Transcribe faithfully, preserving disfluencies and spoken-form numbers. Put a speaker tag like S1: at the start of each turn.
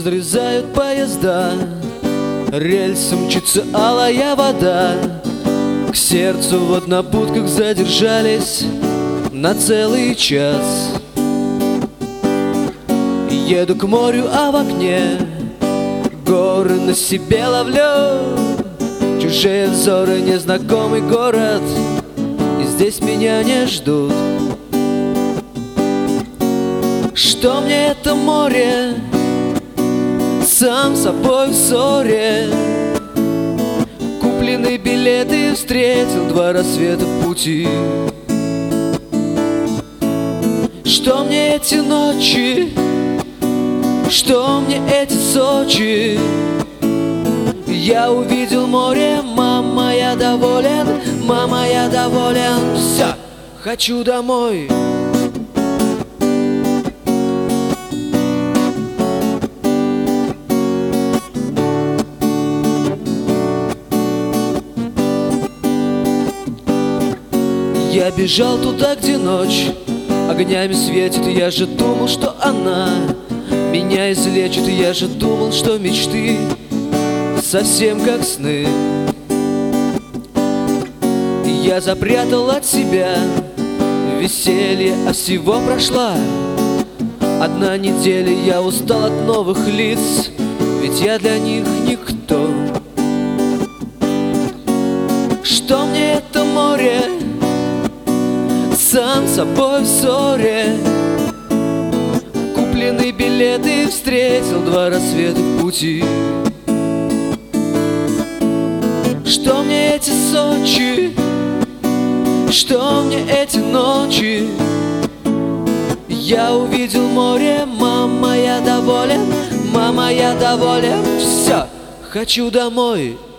S1: разрезают поезда, рельсом мчится алая вода. К сердцу вот на будках задержались на целый час. Еду к морю, а в окне горы на себе ловлю. Чужие взоры, незнакомый город, и здесь меня не ждут. Что мне это море, сам собой в ссоре. Купленные билеты встретил два рассвета в пути. Что мне эти ночи, что мне эти Сочи? Я увидел море, мама, я доволен, мама, я доволен. Все, хочу домой. Я бежал туда, где ночь огнями светит, и я же думал, что она меня излечит, и я же думал, что мечты совсем как сны. И я запрятал от себя веселье, а всего прошла одна неделя. Я устал от новых лиц, ведь я для них никто. Что мне это море, сам собой в ссоре. Купленные билеты встретил два рассвета в пути. Что мне эти Сочи, что мне эти ночи? Я увидел море, мама, я доволен, мама, я доволен. Все, хочу домой.